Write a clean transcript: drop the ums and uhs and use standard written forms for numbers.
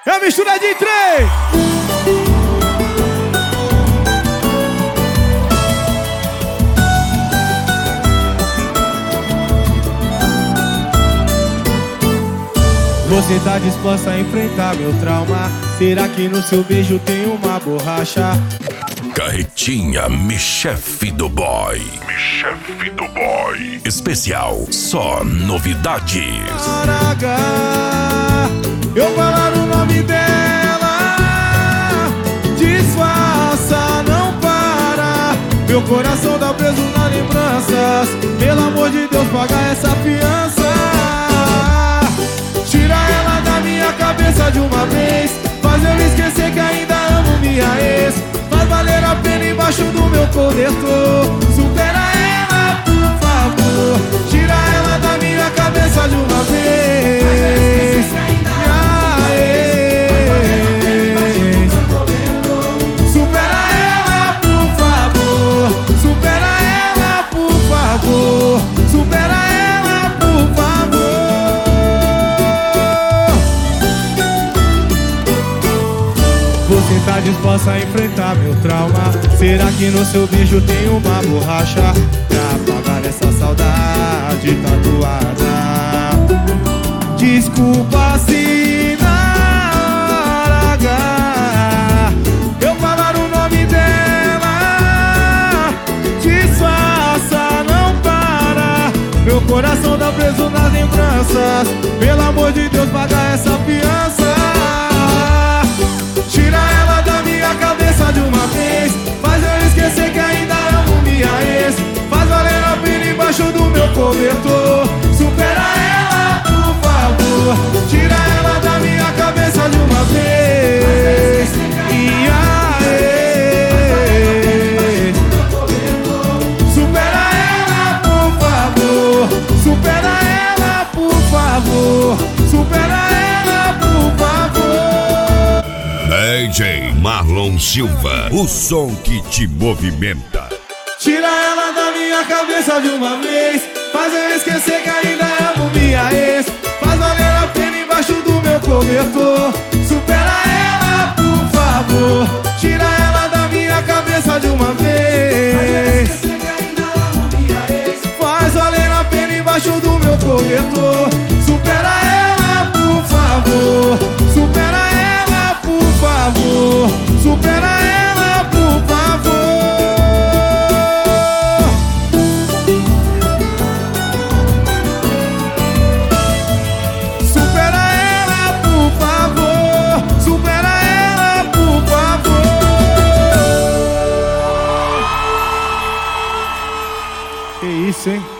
É mistura de três. Você tá disposta a enfrentar meu trauma? Será que no seu beijo tem uma borracha? Carretinha, me chefe do boy. Me chefe do boy. Especial, só novidades. Caraca, eu falar o nome dela. Disfarça, não para. Meu coração tá preso nas lembranças. Pelo amor de Deus, paga essa fiança. Tira ela da minha cabeça de uma vez. Faz eu esquecer que ainda amo minha ex. Faz valer a pena embaixo do meu cobertor. Supera ela, por favor. Tira ela da minha cabeça de uma vez. Minha ex. Supera ela, por favor. Supera ela, por favor. Supera ela, por favor. Você tá disposta a enfrentar meu trauma? Será que no seu beijo tem uma borracha pra apagar essa saudade tatuada? Desculpa se na hora H eu falar o nome dela. Disfarça, não para. Meu coração tá preso nas lembranças. Pelo amor de Deus, paga essa fiança. Tira ela da minha cabeça de uma vez. Faz eu esquecer que ainda amo minha ex. Faz valer a pena embaixo do meu cobertor. Supera ela, por favor. Tira ela da minha cabeça de uma vez. E aí, supera ela, por favor. Supera ela, por favor. Supera ela, por favor. DJ Marlon Silva, o som que te movimenta. Tira ela da minha cabeça de uma vez. Faz eu esquecer que ainda amo minha ex. Faz valer a pena embaixo do meu cobertor. Supera ela, por favor. Tira ela da minha cabeça de uma vez. Faz valer a pena embaixo do meu cobertor. Supera ela, por favor. Supera ela, por favor. Supera ela, por favor. Supera ela, por favor. Supera ela, por favor. Que isso, hein?